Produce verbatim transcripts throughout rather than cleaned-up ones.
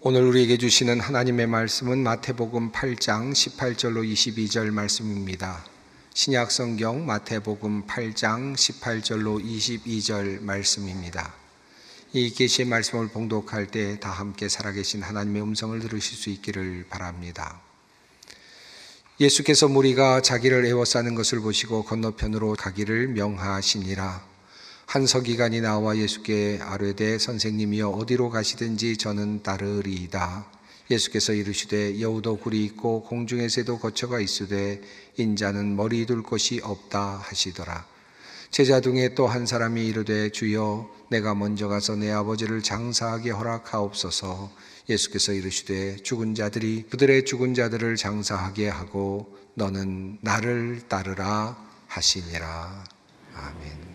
오늘 우리에게 주시는 하나님의 말씀은 마태복음 팔 장 십팔 절로 이십이 절 말씀입니다. 신약성경 마태복음 팔 장 십팔 절로 이십이 절 말씀입니다. 이 계시의 말씀을 봉독할 때 다 함께 살아계신 하나님의 음성을 들으실 수 있기를 바랍니다. 예수께서 무리가 자기를 에워싸는 것을 보시고 건너편으로 가기를 명하시니라. 한 서기관이 나와 예수께 아뢰되 선생님이여 어디로 가시든지 저는 따르리이다. 예수께서 이르시되 여우도 굴이 있고 공중의 새도 거처가 있으되 인자는 머리 둘 곳이 없다 하시더라. 제자 중에 또 한 사람이 이르되 주여 내가 먼저 가서 내 아버지를 장사하게 허락하옵소서. 예수께서 이르시되 죽은 자들이 그들의 죽은 자들을 장사하게 하고 너는 나를 따르라 하시니라. 아멘.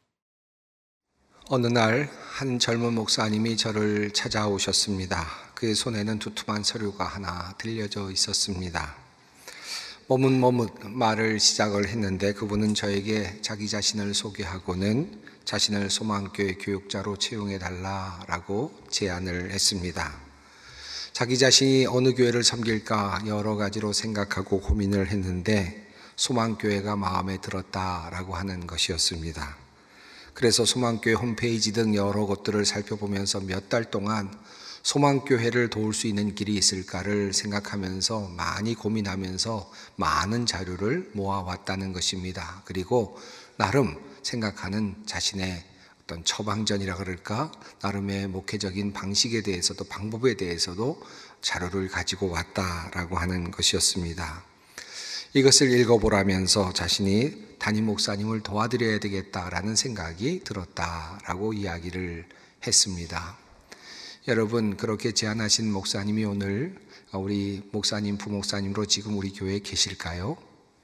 어느 날 한 젊은 목사님이 저를 찾아오셨습니다. 그의 손에는 두툼한 서류가 하나 들려져 있었습니다. 머뭇머뭇 말을 시작을 했는데 그분은 저에게 자기 자신을 소개하고는 자신을 소망교회 교육자로 채용해달라고 제안을 했습니다. 자기 자신이 어느 교회를 섬길까 여러 가지로 생각하고 고민을 했는데 소망교회가 마음에 들었다라고 하는 것이었습니다. 그래서 소망교회 홈페이지 등 여러 것들을 살펴보면서 몇 달 동안 소망교회를 도울 수 있는 길이 있을까를 생각하면서 많이 고민하면서 많은 자료를 모아왔다는 것입니다. 그리고 나름 생각하는 자신의 어떤 처방전이라 그럴까? 나름의 목회적인 방식에 대해서도 방법에 대해서도 자료를 가지고 왔다라고 하는 것이었습니다. 이것을 읽어보라면서 자신이 담임 목사님을 도와드려야 되겠다라는 생각이 들었다라고 이야기를 했습니다. 여러분, 그렇게 제안하신 목사님이 오늘 우리 목사님, 부목사님으로 지금 우리 교회에 계실까요?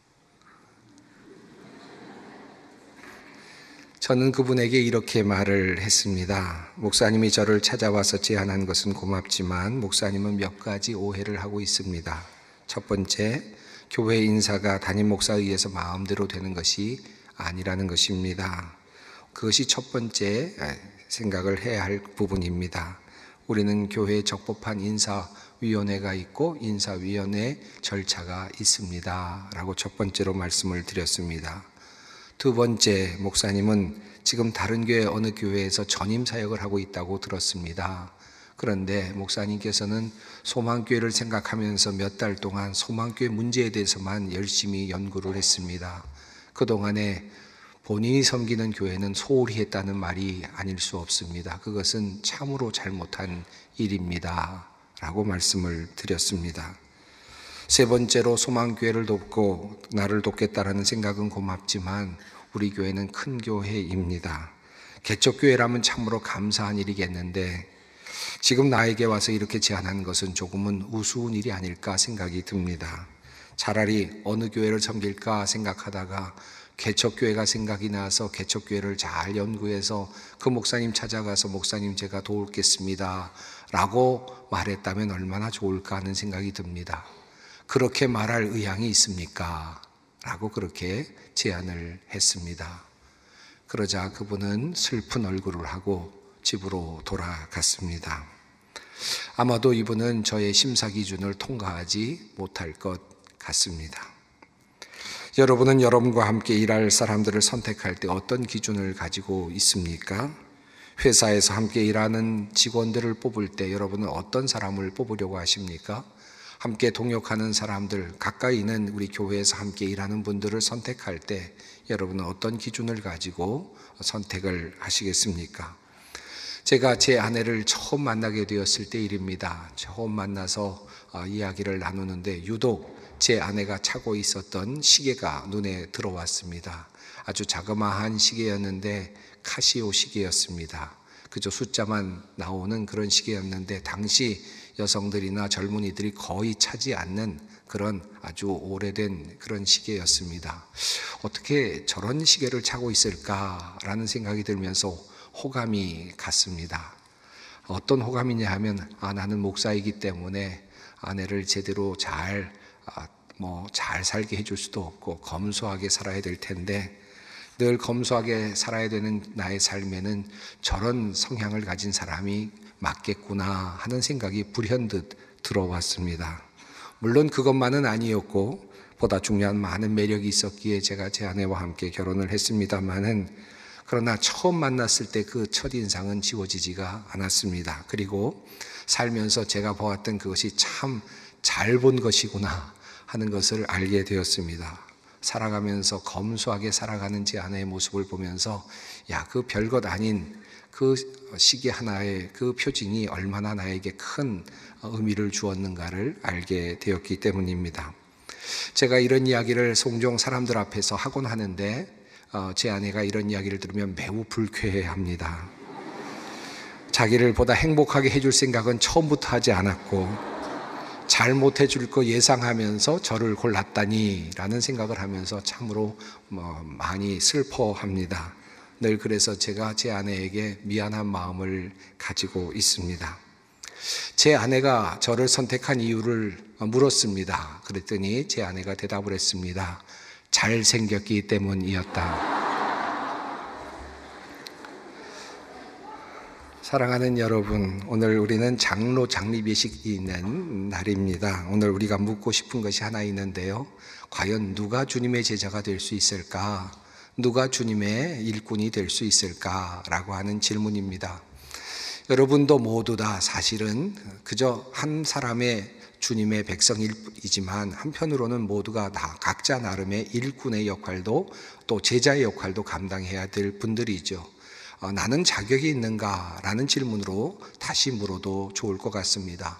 저는 그분에게 이렇게 말을 했습니다. 목사님이 저를 찾아와서 제안한 것은 고맙지만 목사님은 몇 가지 오해를 하고 있습니다. 첫 번째, 교회 인사가 담임 목사에 의해서 마음대로 되는 것이 아니라는 것입니다. 그것이 첫 번째 생각을 해야 할 부분입니다. 우리는 교회에 적법한 인사위원회가 있고 인사위원회 절차가 있습니다 라고 첫 번째로 말씀을 드렸습니다. 두 번째, 목사님은 지금 다른 교회 어느 교회에서 전임 사역을 하고 있다고 들었습니다. 그런데 목사님께서는 소망교회를 생각하면서 몇 달 동안 소망교회 문제에 대해서만 열심히 연구를 했습니다. 그동안에 본인이 섬기는 교회는 소홀히 했다는 말이 아닐 수 없습니다. 그것은 참으로 잘못한 일입니다 라고 말씀을 드렸습니다. 세 번째로, 소망교회를 돕고 나를 돕겠다라는 생각은 고맙지만 우리 교회는 큰 교회입니다. 개척교회라면 참으로 감사한 일이겠는데 지금 나에게 와서 이렇게 제안한 것은 조금은 우스운 일이 아닐까 생각이 듭니다. 차라리 어느 교회를 섬길까 생각하다가 개척교회가 생각이 나서 개척교회를 잘 연구해서 그 목사님 찾아가서 목사님 제가 도울겠습니다 라고 말했다면 얼마나 좋을까 하는 생각이 듭니다. 그렇게 말할 의향이 있습니까? 라고 그렇게 제안을 했습니다. 그러자 그분은 슬픈 얼굴을 하고 집으로 돌아갔습니다. 아마도 이분은 저의 심사 기준을 통과하지 못할 것 같습니다. 여러분은 여러분과 함께 일할 사람들을 선택할 때 어떤 기준을 가지고 있습니까? 회사에서 함께 일하는 직원들을 뽑을 때 여러분은 어떤 사람을 뽑으려고 하십니까? 함께 동역하는 사람들, 가까이 있는 우리 교회에서 함께 일하는 분들을 선택할 때 여러분은 어떤 기준을 가지고 선택을 하시겠습니까? 제가 제 아내를 처음 만나게 되었을 때 일입니다. 처음 만나서 이야기를 나누는데 유독 제 아내가 차고 있었던 시계가 눈에 들어왔습니다. 아주 자그마한 시계였는데 카시오 시계였습니다. 그저 숫자만 나오는 그런 시계였는데 당시 여성들이나 젊은이들이 거의 차지 않는 그런 아주 오래된 그런 시계였습니다. 어떻게 저런 시계를 차고 있을까라는 생각이 들면서 호감이 갔습니다. 어떤 호감이냐 하면 아, 나는 목사이기 때문에 아내를 제대로 잘, 아, 뭐 잘 살게 해줄 수도 없고 검소하게 살아야 될 텐데 늘 검소하게 살아야 되는 나의 삶에는 저런 성향을 가진 사람이 맞겠구나 하는 생각이 불현듯 들어왔습니다. 물론 그것만은 아니었고 보다 중요한 많은 매력이 있었기에 제가 제 아내와 함께 결혼을 했습니다마는, 그러나 처음 만났을 때 그 첫인상은 지워지지가 않았습니다. 그리고 살면서 제가 보았던 그것이 참 잘 본 것이구나 하는 것을 알게 되었습니다. 살아가면서 검소하게 살아가는 제 아내의 모습을 보면서 야, 그 별것 아닌 그 시계 하나의 그 표징이 얼마나 나에게 큰 의미를 주었는가를 알게 되었기 때문입니다. 제가 이런 이야기를 종종 사람들 앞에서 하곤 하는데 제 아내가 이런 이야기를 들으면 매우 불쾌해합니다. 자기를 보다 행복하게 해줄 생각은 처음부터 하지 않았고 잘못해 줄 거 예상하면서 저를 골랐다니 라는 생각을 하면서 참으로 뭐 많이 슬퍼합니다. 늘 그래서 제가 제 아내에게 미안한 마음을 가지고 있습니다. 제 아내가 저를 선택한 이유를 물었습니다. 그랬더니 제 아내가 대답을 했습니다. 잘생겼기 때문이었다. 사랑하는 여러분, 오늘 우리는 장로 장립 예식이 있는 날입니다. 오늘 우리가 묻고 싶은 것이 하나 있는데요. 과연 누가 주님의 제자가 될 수 있을까? 누가 주님의 일꾼이 될 수 있을까? 라고 하는 질문입니다. 여러분도 모두 다 사실은 그저 한 사람의 주님의 백성이지만 한편으로는 모두가 다 각자 나름의 일꾼의 역할도 또 제자의 역할도 감당해야 될 분들이죠. 어, 나는 자격이 있는가? 라는 질문으로 다시 물어도 좋을 것 같습니다.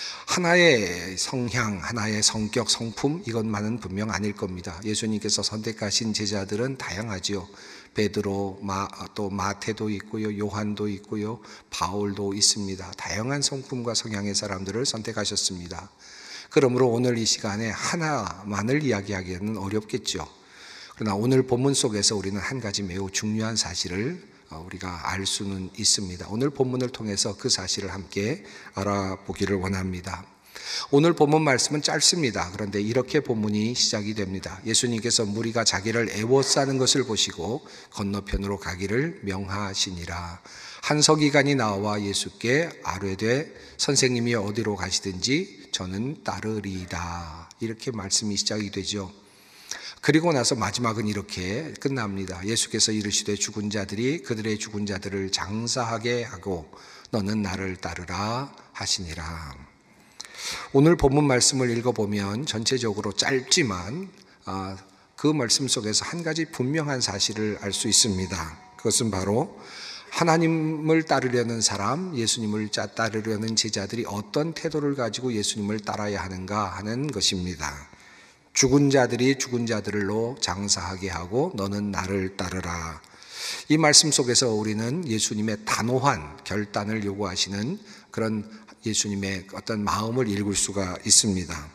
하나의 성향, 하나의 성격, 성품 이것만은 분명 아닐 겁니다. 예수님께서 선택하신 제자들은 다양하죠. 베드로, 마, 또 마태도 있고요, 요한도 있고요, 바울도 있습니다. 다양한 성품과 성향의 사람들을 선택하셨습니다. 그러므로 오늘 이 시간에 하나만을 이야기하기는 어렵겠죠. 그러나 오늘 본문 속에서 우리는 한 가지 매우 중요한 사실을 우리가 알 수는 있습니다. 오늘 본문을 통해서 그 사실을 함께 알아보기를 원합니다. 오늘 본문 말씀은 짧습니다. 그런데 이렇게 본문이 시작이 됩니다. 예수님께서 무리가 자기를 애워싸는 것을 보시고 건너편으로 가기를 명하시니라. 한 서기관이 나와 예수께 아뢰되 선생님이 어디로 가시든지 저는 따르리이다. 이렇게 말씀이 시작이 되죠. 그리고 나서 마지막은 이렇게 끝납니다. 예수께서 이르시되 죽은 자들이 그들의 죽은 자들을 장사하게 하고 너는 나를 따르라 하시니라. 오늘 본문 말씀을 읽어보면 전체적으로 짧지만 그 말씀 속에서 한 가지 분명한 사실을 알 수 있습니다. 그것은 바로 하나님을 따르려는 사람, 예수님을 따르려는 제자들이 어떤 태도를 가지고 예수님을 따라야 하는가 하는 것입니다. 죽은 자들이 죽은 자들로 장사하게 하고 너는 나를 따르라. 이 말씀 속에서 우리는 예수님의 단호한 결단을 요구하시는 그런 예수님의 어떤 마음을 읽을 수가 있습니다.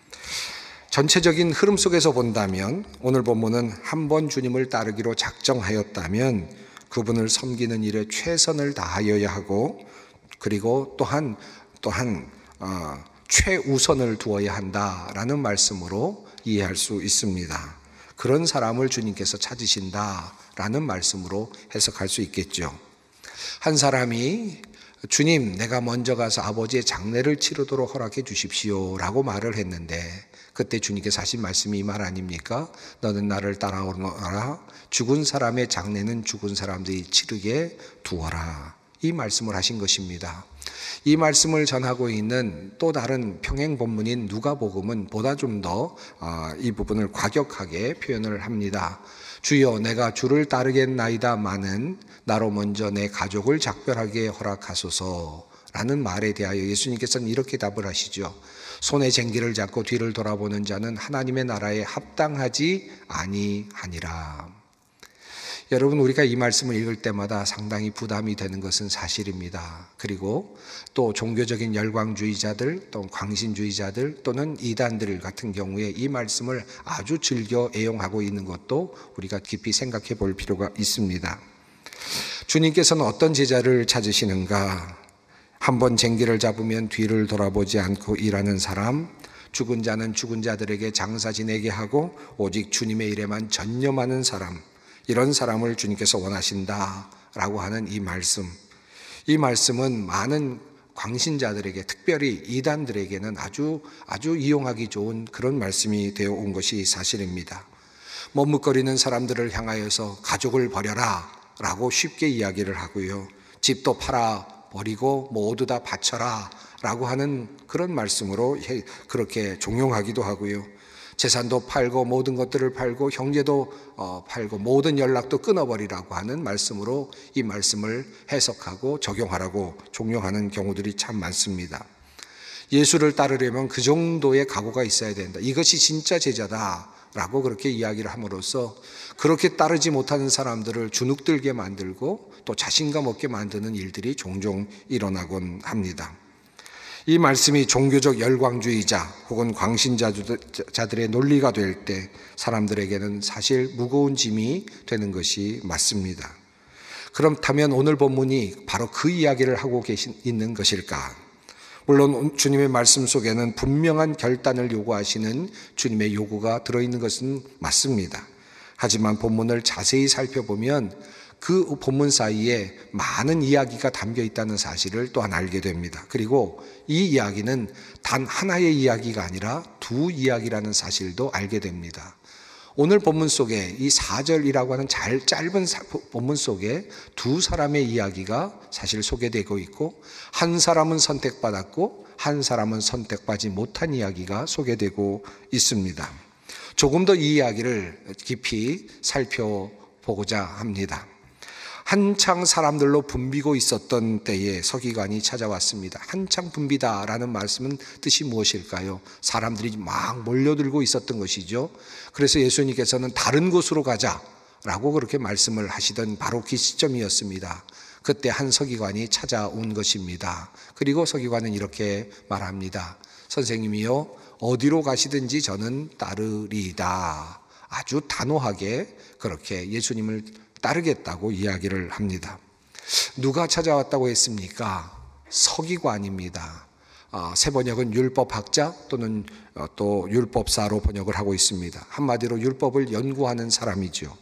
전체적인 흐름 속에서 본다면 오늘 본문은 한 번 주님을 따르기로 작정하였다면 그분을 섬기는 일에 최선을 다하여야 하고, 그리고 또한 또한 어, 최우선을 두어야 한다라는 말씀으로 이해할 수 있습니다. 그런 사람을 주님께서 찾으신다라는 말씀으로 해석할 수 있겠죠. 한 사람이 주님, 내가 먼저 가서 아버지의 장례를 치르도록 허락해 주십시오 라고 말을 했는데, 그때 주님께서 하신 말씀이 이 말 아닙니까? 너는 나를 따라오너라. 죽은 사람의 장례는 죽은 사람들이 치르게 두어라. 이 말씀을 하신 것입니다. 이 말씀을 전하고 있는 또 다른 평행 본문인 누가복음은 보다 좀 더 이 부분을 과격하게 표현을 합니다. 주여, 내가 주를 따르겠나이다마는 나로 먼저 내 가족을 작별하게 허락하소서 라는 말에 대하여 예수님께서는 이렇게 답을 하시죠. 손에 쟁기를 잡고 뒤를 돌아보는 자는 하나님의 나라에 합당하지 아니하니라. 여러분, 우리가 이 말씀을 읽을 때마다 상당히 부담이 되는 것은 사실입니다. 그리고 또 종교적인 열광주의자들, 또 광신주의자들 또는 이단들 같은 경우에 이 말씀을 아주 즐겨 애용하고 있는 것도 우리가 깊이 생각해 볼 필요가 있습니다. 주님께서는 어떤 제자를 찾으시는가? 한번 쟁기를 잡으면 뒤를 돌아보지 않고 일하는 사람, 죽은 자는 죽은 자들에게 장사 지내게 하고 오직 주님의 일에만 전념하는 사람, 이런 사람을 주님께서 원하신다라고 하는 이 말씀. 이 말씀은 많은 광신자들에게, 특별히 이단들에게는 아주 아주 이용하기 좋은 그런 말씀이 되어 온 것이 사실입니다. 머뭇거리는 사람들을 향하여서 가족을 버려라 라고 쉽게 이야기를 하고요, 집도 팔아 버리고 모두 다 바쳐라 라고 하는 그런 말씀으로 그렇게 종용하기도 하고요, 재산도 팔고 모든 것들을 팔고 형제도 팔고 모든 연락도 끊어버리라고 하는 말씀으로 이 말씀을 해석하고 적용하라고 종용하는 경우들이 참 많습니다. 예수를 따르려면 그 정도의 각오가 있어야 된다, 이것이 진짜 제자다 라고 그렇게 이야기를 함으로써 그렇게 따르지 못하는 사람들을 주눅들게 만들고 또 자신감 없게 만드는 일들이 종종 일어나곤 합니다. 이 말씀이 종교적 열광주의자 혹은 광신자들의 논리가 될 때 사람들에게는 사실 무거운 짐이 되는 것이 맞습니다. 그렇다면 오늘 본문이 바로 그 이야기를 하고 계신 있는 것일까? 물론 주님의 말씀 속에는 분명한 결단을 요구하시는 주님의 요구가 들어있는 것은 맞습니다. 하지만 본문을 자세히 살펴보면 그 본문 사이에 많은 이야기가 담겨 있다는 사실을 또한 알게 됩니다. 그리고 이 이야기는 단 하나의 이야기가 아니라 두 이야기라는 사실도 알게 됩니다. 오늘 본문 속에 이 사 절이라고 하는 잘 짧은 본문 속에 두 사람의 이야기가 사실 소개되고 있고, 한 사람은 선택받았고 한 사람은 선택받지 못한 이야기가 소개되고 있습니다. 조금 더 이 이야기를 깊이 살펴보고자 합니다. 한창 사람들로 붐비고 있었던 때에 서기관이 찾아왔습니다. 한창 붐비다라는 말씀은 뜻이 무엇일까요? 사람들이 막 몰려들고 있었던 것이죠. 그래서 예수님께서는 다른 곳으로 가자라고 그렇게 말씀을 하시던 바로 그 시점이었습니다. 그때 한 서기관이 찾아온 것입니다. 그리고 서기관은 이렇게 말합니다. 선생님이요, 어디로 가시든지 저는 따르리이다. 아주 단호하게 그렇게 예수님을 따르겠다고 이야기를 합니다. 누가 찾아왔다고 했습니까? 서기관입니다. 새 번역은 율법학자 또는 또 율법사로 번역을 하고 있습니다. 한마디로 율법을 연구하는 사람이죠.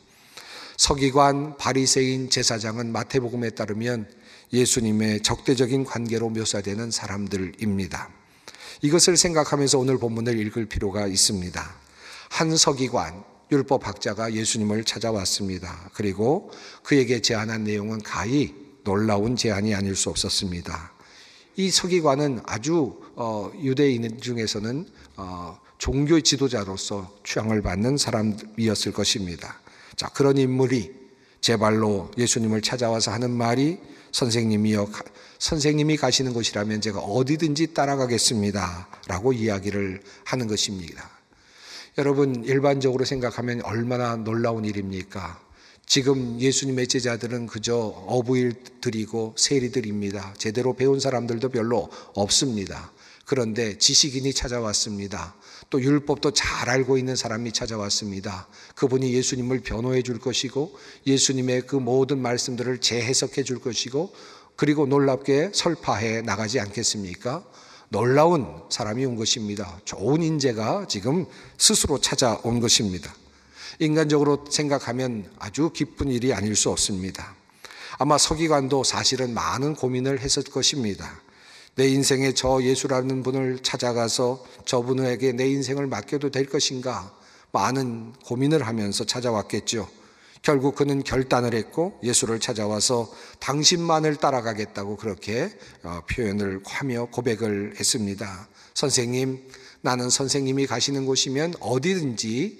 서기관, 바리새인, 제사장은 마태복음에 따르면 예수님의 적대적인 관계로 묘사되는 사람들입니다. 이것을 생각하면서 오늘 본문을 읽을 필요가 있습니다. 한 서기관, 율법학자가 예수님을 찾아왔습니다. 그리고 그에게 제안한 내용은 가히 놀라운 제안이 아닐 수 없었습니다. 이 서기관은 아주 어, 유대인 중에서는 어, 종교 지도자로서 추앙을 받는 사람이었을 것입니다. 자, 그런 인물이 제 발로 예수님을 찾아와서 하는 말이, 선생님이여, 선생님이 가시는 곳이라면 제가 어디든지 따라가겠습니다 라고 이야기를 하는 것입니다. 여러분, 일반적으로 생각하면 얼마나 놀라운 일입니까? 지금 예수님의 제자들은 그저 어부일 드리고 세리들입니다. 제대로 배운 사람들도 별로 없습니다. 그런데 지식인이 찾아왔습니다. 또 율법도 잘 알고 있는 사람이 찾아왔습니다. 그분이 예수님을 변호해 줄 것이고 예수님의 그 모든 말씀들을 재해석해 줄 것이고, 그리고 놀랍게 설파해 나가지 않겠습니까? 놀라운 사람이 온 것입니다. 좋은 인재가 지금 스스로 찾아온 것입니다. 인간적으로 생각하면 아주 기쁜 일이 아닐 수 없습니다. 아마 서기관도 사실은 많은 고민을 했을 것입니다. 내 인생에 저 예수라는 분을 찾아가서 저분에게 내 인생을 맡겨도 될 것인가, 많은 고민을 하면서 찾아왔겠죠. 결국 그는 결단을 했고 예수를 찾아와서 당신만을 따라가겠다고 그렇게 표현을 하며 고백을 했습니다. 선생님, 나는 선생님이 가시는 곳이면 어디든지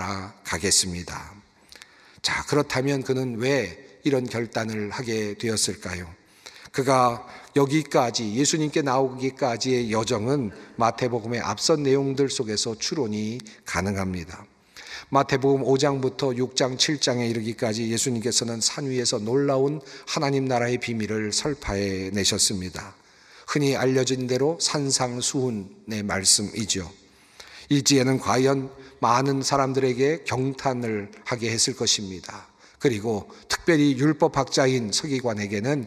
따라가겠습니다. 자, 그렇다면 그는 왜 이런 결단을 하게 되었을까요? 그가 여기까지, 예수님께 나오기까지의 여정은 마태복음의 앞선 내용들 속에서 추론이 가능합니다. 마태복음 오 장부터 육 장, 칠 장에 이르기까지 예수님께서는 산 위에서 놀라운 하나님 나라의 비밀을 설파해 내셨습니다. 흔히 알려진 대로 산상수훈의 말씀이죠. 일지에는 과연 많은 사람들에게 경탄을 하게 했을 것입니다. 그리고 특별히 율법학자인 서기관에게는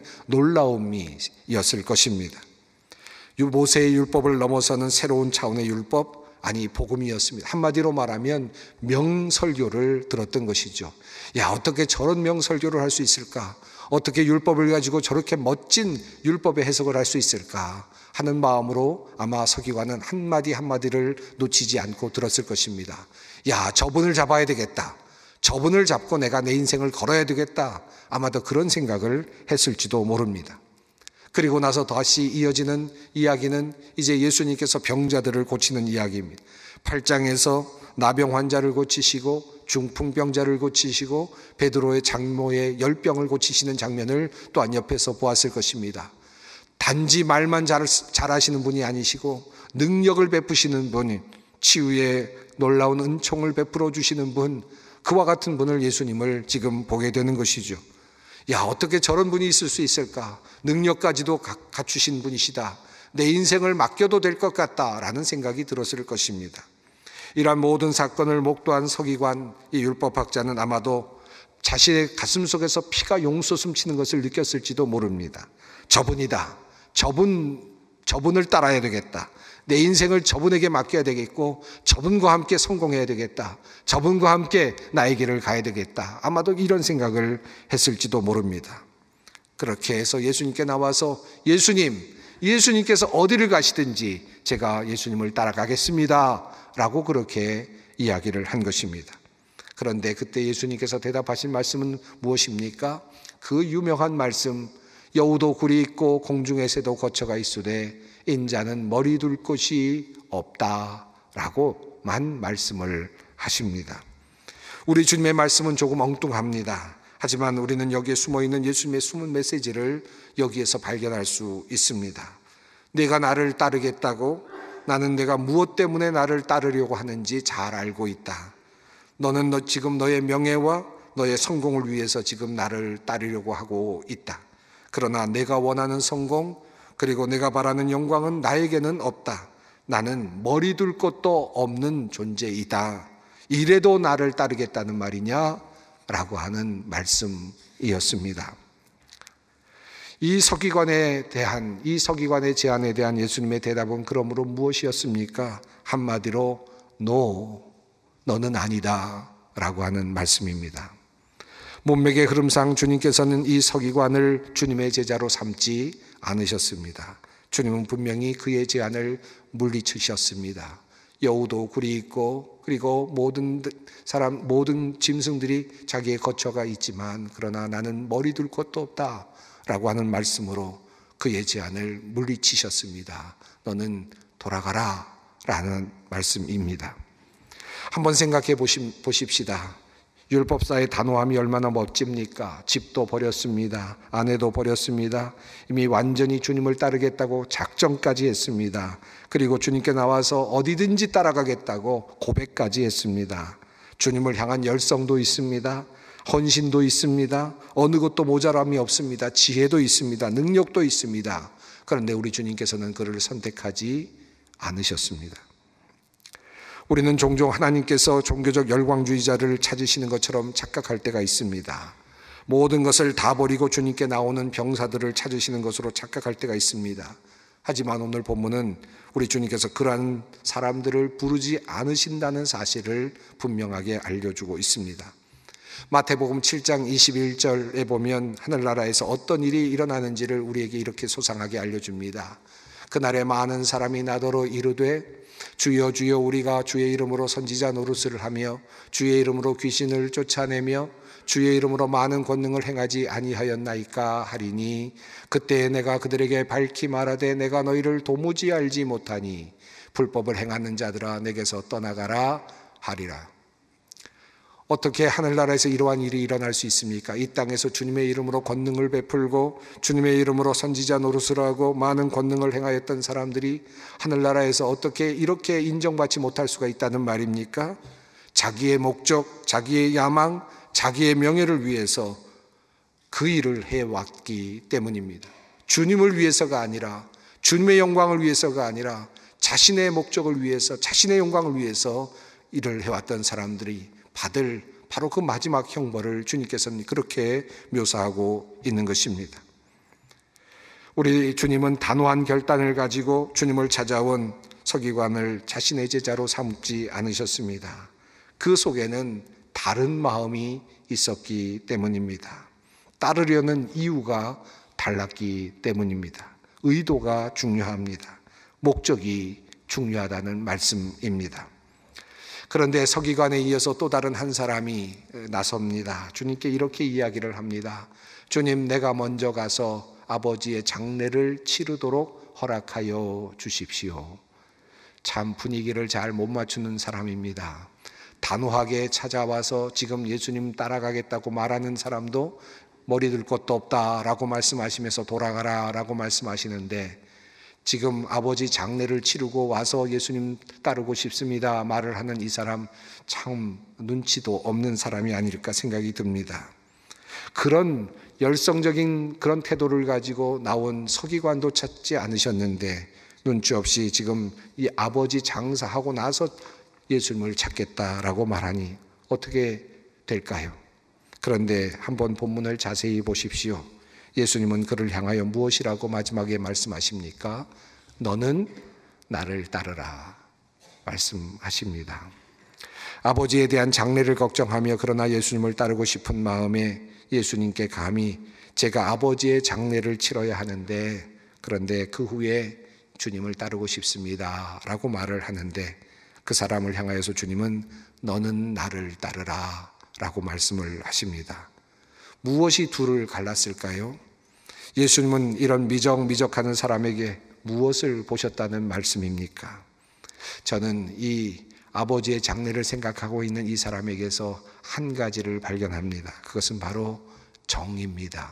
놀라움이었을 것입니다. 모세의 율법을 넘어서는 새로운 차원의 율법, 아니 복음이었습니다. 한마디로 말하면 명설교를 들었던 것이죠. 야, 어떻게 저런 명설교를 할 수 있을까? 어떻게 율법을 가지고 저렇게 멋진 율법의 해석을 할 수 있을까 하는 마음으로 아마 서기관은 한마디 한마디를 놓치지 않고 들었을 것입니다. 야, 저분을 잡아야 되겠다. 저분을 잡고 내가 내 인생을 걸어야 되겠다. 아마도 그런 생각을 했을지도 모릅니다. 그리고 나서 다시 이어지는 이야기는 이제 예수님께서 병자들을 고치는 이야기입니다. 팔 장에서 나병 환자를 고치시고 중풍병자를 고치시고 베드로의 장모의 열병을 고치시는 장면을 또한 옆에서 보았을 것입니다. 단지 말만 잘, 잘하시는 분이 아니시고 능력을 베푸시는 분, 치유의 놀라운 은총을 베풀어 주시는 분, 그와 같은 분을 예수님을 지금 보게 되는 것이죠. 야, 어떻게 저런 분이 있을 수 있을까? 능력까지도 갖추신 분이시다. 내 인생을 맡겨도 될 것 같다라는 생각이 들었을 것입니다. 이러한 모든 사건을 목도한 서기관, 이 율법학자는 아마도 자신의 가슴 속에서 피가 용솟음 치는 것을 느꼈을지도 모릅니다. 저분이다. 저분, 저분을 따라야 되겠다. 내 인생을 저분에게 맡겨야 되겠고 저분과 함께 성공해야 되겠다. 저분과 함께 나의 길을 가야 되겠다. 아마도 이런 생각을 했을지도 모릅니다. 그렇게 해서 예수님께 나와서 예수님, 예수님께서 어디를 가시든지 제가 예수님을 따라가겠습니다 라고 그렇게 이야기를 한 것입니다. 그런데 그때 예수님께서 대답하신 말씀은 무엇입니까? 그 유명한 말씀, 여우도 굴이 있고 공중의 새도 거처가 있으되 인자는 머리 둘 곳이 없다라고만 말씀을 하십니다. 우리 주님의 말씀은 조금 엉뚱합니다. 하지만 우리는 여기에 숨어있는 예수님의 숨은 메시지를 여기에서 발견할 수 있습니다. 내가 나를 따르겠다고, 나는 내가 무엇 때문에 나를 따르려고 하는지 잘 알고 있다. 너는 너 지금 너의 명예와 너의 성공을 위해서 지금 나를 따르려고 하고 있다. 그러나 내가 원하는 성공, 그리고 내가 바라는 영광은 나에게는 없다. 나는 머리 둘 곳도 없는 존재이다. 이래도 나를 따르겠다는 말이냐? 라고 하는 말씀이었습니다. 이 서기관에 대한, 이 서기관의 제안에 대한 예수님의 대답은 그러므로 무엇이었습니까? 한마디로 No, 너는 아니다 라고 하는 말씀입니다. 문맥의 흐름상 주님께서는 이 서기관을 주님의 제자로 삼지 않으셨습니다. 주님은 분명히 그의 제안을 물리치셨습니다. 여우도 굴이 있고 그리고 모든 사람, 모든 짐승들이 자기의 거처가 있지만 그러나 나는 머리 둘 곳도 없다 라고 하는 말씀으로 그의 제안을 물리치셨습니다. 너는 돌아가라 라는 말씀입니다. 한번 생각해 보십시다. 율법사의 단호함이 얼마나 멋집니까? 집도 버렸습니다. 아내도 버렸습니다. 이미 완전히 주님을 따르겠다고 작정까지 했습니다. 그리고 주님께 나와서 어디든지 따라가겠다고 고백까지 했습니다. 주님을 향한 열성도 있습니다. 헌신도 있습니다. 어느 것도 모자람이 없습니다. 지혜도 있습니다. 능력도 있습니다. 그런데 우리 주님께서는 그를 선택하지 않으셨습니다. 우리는 종종 하나님께서 종교적 열광주의자를 찾으시는 것처럼 착각할 때가 있습니다. 모든 것을 다 버리고 주님께 나오는 병사들을 찾으시는 것으로 착각할 때가 있습니다. 하지만 오늘 본문은 우리 주님께서 그러한 사람들을 부르지 않으신다는 사실을 분명하게 알려주고 있습니다. 마태복음 칠 장 이십일 절에 보면 하늘나라에서 어떤 일이 일어나는지를 우리에게 이렇게 소상하게 알려줍니다. 그날에 많은 사람이 나더러 이르되 주여 주여 우리가 주의 이름으로 선지자 노릇을 하며 주의 이름으로 귀신을 쫓아내며 주의 이름으로 많은 권능을 행하지 아니하였나이까 하리니 그때 내가 그들에게 밝히 말하되 내가 너희를 도무지 알지 못하니 불법을 행하는 자들아 내게서 떠나가라 하리라. 어떻게 하늘나라에서 이러한 일이 일어날 수 있습니까? 이 땅에서 주님의 이름으로 권능을 베풀고 주님의 이름으로 선지자 노릇을 하고 많은 권능을 행하였던 사람들이 하늘나라에서 어떻게 이렇게 인정받지 못할 수가 있다는 말입니까? 자기의 목적, 자기의 야망, 자기의 명예를 위해서 그 일을 해왔기 때문입니다. 주님을 위해서가 아니라, 주님의 영광을 위해서가 아니라 자신의 목적을 위해서, 자신의 영광을 위해서 일을 해왔던 사람들이 받을 바로 그 마지막 형벌을 주님께서는 그렇게 묘사하고 있는 것입니다. 우리 주님은 단호한 결단을 가지고 주님을 찾아온 서기관을 자신의 제자로 삼지 않으셨습니다. 그 속에는 다른 마음이 있었기 때문입니다. 따르려는 이유가 달랐기 때문입니다. 의도가 중요합니다. 목적이 중요하다는 말씀입니다. 그런데 서기관에 이어서 또 다른 한 사람이 나섭니다. 주님께 이렇게 이야기를 합니다. 주님, 내가 먼저 가서 아버지의 장례를 치르도록 허락하여 주십시오. 참 분위기를 잘 못 맞추는 사람입니다. 단호하게 찾아와서 지금 예수님 따라가겠다고 말하는 사람도 머리 들 것도 없다라고 말씀하시면서 돌아가라라고 말씀하시는데, 지금 아버지 장례를 치르고 와서 예수님 따르고 싶습니다 말을 하는 이 사람, 참 눈치도 없는 사람이 아닐까 생각이 듭니다. 그런 열성적인 그런 태도를 가지고 나온 서기관도 찾지 않으셨는데 눈치 없이 지금 이 아버지 장사하고 나서 예수님을 찾겠다라고 말하니 어떻게 될까요? 그런데 한번 본문을 자세히 보십시오. 예수님은 그를 향하여 무엇이라고 마지막에 말씀하십니까? 너는 나를 따르라 말씀하십니다. 아버지에 대한 장례를 걱정하며 그러나 예수님을 따르고 싶은 마음에 예수님께 감히 제가 아버지의 장례를 치러야 하는데, 그런데 그 후에 주님을 따르고 싶습니다 라고 말을 하는데, 그 사람을 향하여서 주님은 너는 나를 따르라 라고 말씀을 하십니다. 무엇이 둘을 갈랐을까요? 예수님은 이런 미적미적하는 사람에게 무엇을 보셨다는 말씀입니까? 저는 이 아버지의 장례를 생각하고 있는 이 사람에게서 한 가지를 발견합니다. 그것은 바로 정입니다.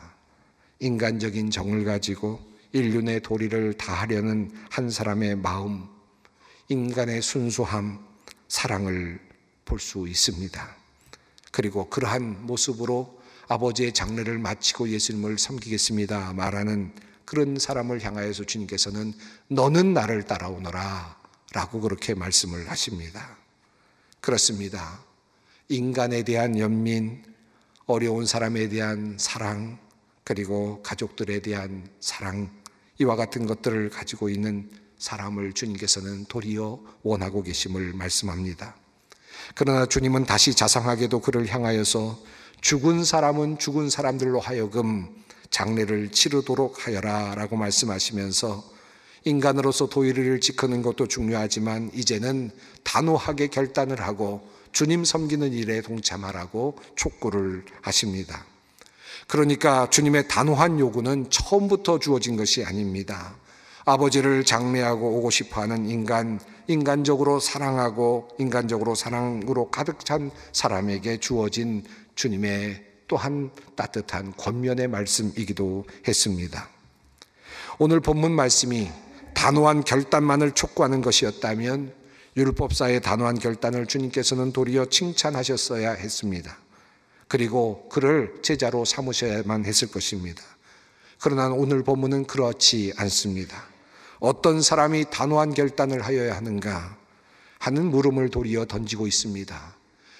인간적인 정을 가지고 인륜의 도리를 다하려는 한 사람의 마음, 인간의 순수함, 사랑을 볼 수 있습니다. 그리고 그러한 모습으로 아버지의 장례를 마치고 예수님을 섬기겠습니다 말하는 그런 사람을 향하여서 주님께서는 너는 나를 따라오너라 라고 그렇게 말씀을 하십니다. 그렇습니다. 인간에 대한 연민, 어려운 사람에 대한 사랑, 그리고 가족들에 대한 사랑, 이와 같은 것들을 가지고 있는 사람을 주님께서는 도리어 원하고 계심을 말씀합니다. 그러나 주님은 다시 자상하게도 그를 향하여서 죽은 사람은 죽은 사람들로 하여금 장례를 치르도록 하여라 라고 말씀하시면서 인간으로서 도리를 지키는 것도 중요하지만 이제는 단호하게 결단을 하고 주님 섬기는 일에 동참하라고 촉구를 하십니다. 그러니까 주님의 단호한 요구는 처음부터 주어진 것이 아닙니다. 아버지를 장례하고 오고 싶어하는 인간, 인간적으로 사랑하고 인간적으로 사랑으로 가득 찬 사람에게 주어진 주님의 또한 따뜻한 권면의 말씀이기도 했습니다. 오늘 본문 말씀이 단호한 결단만을 촉구하는 것이었다면 율법사의 단호한 결단을 주님께서는 도리어 칭찬하셨어야 했습니다. 그리고 그를 제자로 삼으셔야만 했을 것입니다. 그러나 오늘 본문은 그렇지 않습니다. 어떤 사람이 단호한 결단을 하여야 하는가 하는 물음을 도리어 던지고 있습니다.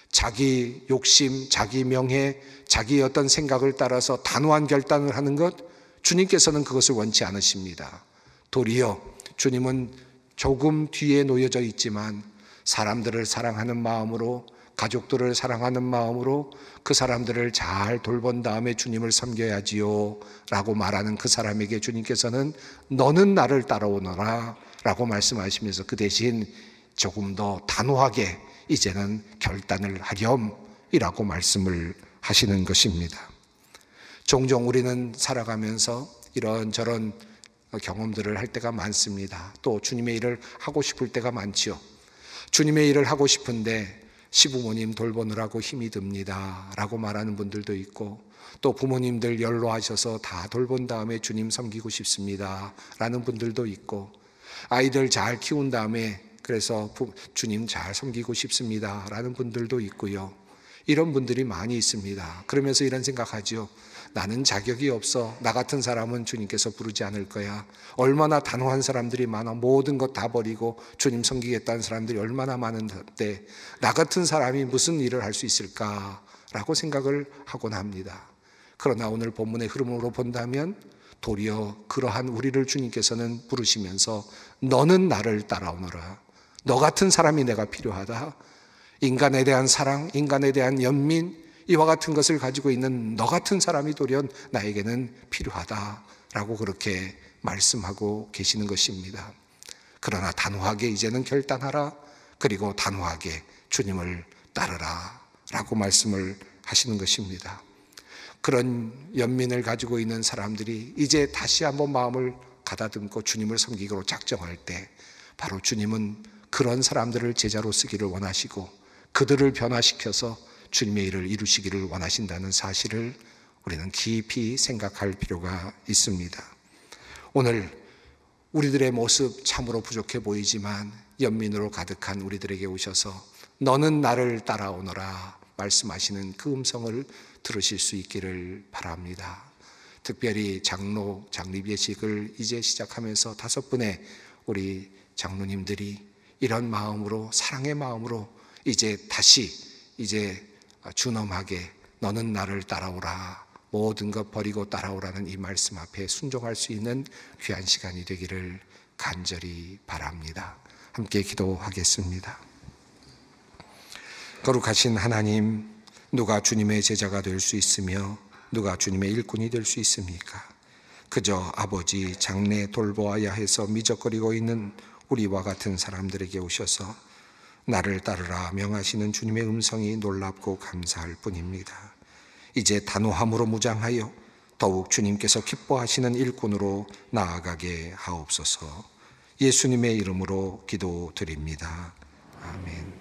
자기 욕심, 자기 명예, 자기의 어떤 생각을 따라서 단호한 결단을 하는 것, 주님께서는 그것을 원치 않으십니다. 도리어 주님은 조금 뒤에 놓여져 있지만 사람들을 사랑하는 마음으로, 가족들을 사랑하는 마음으로 그 사람들을 잘 돌본 다음에 주님을 섬겨야지요 라고 말하는 그 사람에게 주님께서는 너는 나를 따라오너라 라고 말씀하시면서 그 대신 조금 더 단호하게 이제는 결단을 하렴이라고 말씀을 하시는 것입니다. 종종 우리는 살아가면서 이런저런 경험들을 할 때가 많습니다. 또 주님의 일을 하고 싶을 때가 많지요. 주님의 일을 하고 싶은데 시부모님 돌보느라고 힘이 듭니다 라고 말하는 분들도 있고, 또 부모님들 연로하셔서 다 돌본 다음에 주님 섬기고 싶습니다 라는 분들도 있고, 아이들 잘 키운 다음에 그래서 주님 잘 섬기고 싶습니다 라는 분들도 있고요. 이런 분들이 많이 있습니다. 그러면서 이런 생각하죠. 나는 자격이 없어. 나 같은 사람은 주님께서 부르지 않을 거야. 얼마나 단호한 사람들이 많아. 모든 것 다 버리고 주님 섬기겠다는 사람들이 얼마나 많은데 나 같은 사람이 무슨 일을 할 수 있을까라고 생각을 하곤 합니다. 그러나 오늘 본문의 흐름으로 본다면 도리어 그러한 우리를 주님께서는 부르시면서 너는 나를 따라오너라. 너 같은 사람이 내가 필요하다. 인간에 대한 사랑, 인간에 대한 연민, 이와 같은 것을 가지고 있는 너 같은 사람이 도리어 나에게는 필요하다라고 그렇게 말씀하고 계시는 것입니다. 그러나 단호하게 이제는 결단하라. 그리고 단호하게 주님을 따르라 라고 말씀을 하시는 것입니다. 그런 연민을 가지고 있는 사람들이 이제 다시 한번 마음을 가다듬고 주님을 섬기기로 작정할 때 바로 주님은 그런 사람들을 제자로 쓰기를 원하시고 그들을 변화시켜서 주님의 일을 이루시기를 원하신다는 사실을 우리는 깊이 생각할 필요가 있습니다. 오늘 우리들의 모습 참으로 부족해 보이지만 연민으로 가득한 우리들에게 오셔서 너는 나를 따라오너라 말씀하시는 그 음성을 들으실 수 있기를 바랍니다. 특별히 장로, 장립 예식을 이제 시작하면서 다섯 분의 우리 장로님들이 이런 마음으로, 사랑의 마음으로 이제 다시 이제 준엄하게 너는 나를 따라오라, 모든 것 버리고 따라오라는 이 말씀 앞에 순종할 수 있는 귀한 시간이 되기를 간절히 바랍니다. 함께 기도하겠습니다. 거룩하신 하나님, 누가 주님의 제자가 될 수 있으며 누가 주님의 일꾼이 될 수 있습니까? 그저 아버지 장래 돌보아야 해서 미적거리고 있는 우리와 같은 사람들에게 오셔서 나를 따르라 명하시는 주님의 음성이 놀랍고 감사할 뿐입니다. 이제 단호함으로 무장하여 더욱 주님께서 기뻐하시는 일꾼으로 나아가게 하옵소서. 예수님의 이름으로 기도드립니다. 아멘.